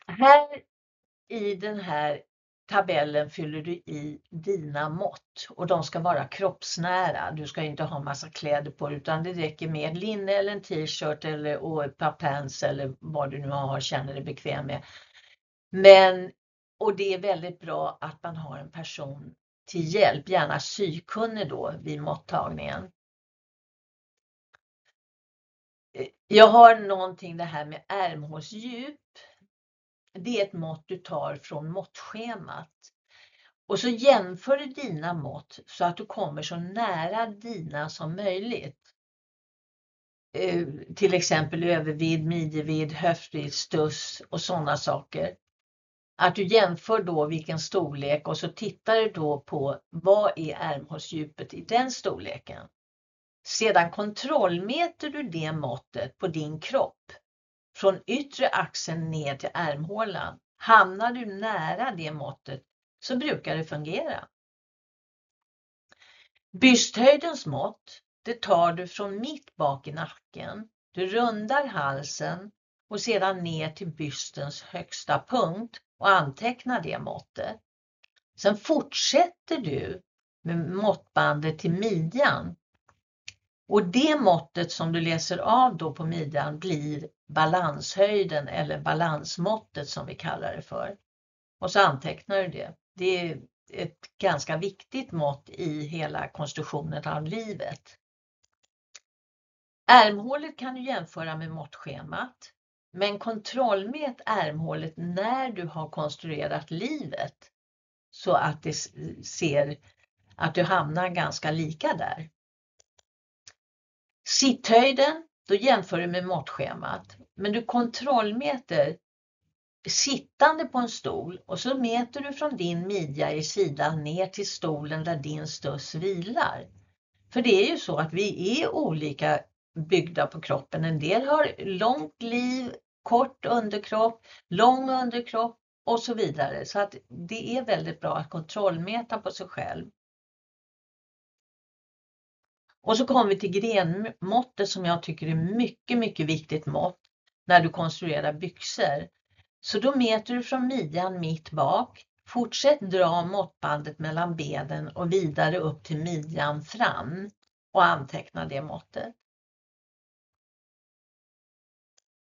Här i den här tabellen fyller du i dina mått och de ska vara kroppsnära. Du ska inte ha massa kläder på dig, utan det räcker med ett linne eller en t-shirt och ett par pants eller vad du nu har känner dig bekväm med. Och det är väldigt bra att man har en person till hjälp, gärna sykunnig då vid måttagningen. Jag har någonting det här med ärmhålsdjup. Det är ett mått du tar från måttschemat. Och så jämför du dina mått så att du kommer så nära dina som möjligt. Till exempel övervidd, midjevidd, höftvidd, stuss och sådana saker. Att du jämför då vilken storlek och så tittar du då på vad är ärmhålsdjupet i den storleken. Sedan kontrollmäter du det måttet på din kropp. Från yttre axeln ner till ärmhålan. Hamnar du nära det måttet så brukar det fungera. Bysthöjdens mått, det tar du från mitt bak i nacken. Du rundar halsen och sedan ner till bystens högsta punkt och antecknar det måttet. Sen fortsätter du med måttbandet till midjan. Och det måttet som du läser av då på midjan blir balanshöjden eller balansmåttet som vi kallar det för. Och så antecknar du det. Det är ett ganska viktigt mått i hela konstruktionen av livet. Ärmhålet kan du jämföra med måttschemat. Men kontrollmät ärmhålet när du har konstruerat livet. Så att det ser att du hamnar ganska lika där. Sitthöjden, då jämför du med måttschemat. Men du kontrollmäter sittande på en stol och så mäter du från din midja i sidan ner till stolen där din stuss vilar. För det är ju så att vi är olika byggda på kroppen. En del har långt liv, kort underkropp, lång underkropp och så vidare. Så att det är väldigt bra att kontrollmäta på sig själv. Och så kommer vi till grenmåttet som jag tycker är mycket, mycket viktigt mått när du konstruerar byxor. Så då mäter du från midjan mitt bak. Fortsätt dra måttbandet mellan benen och vidare upp till midjan fram och anteckna det måttet.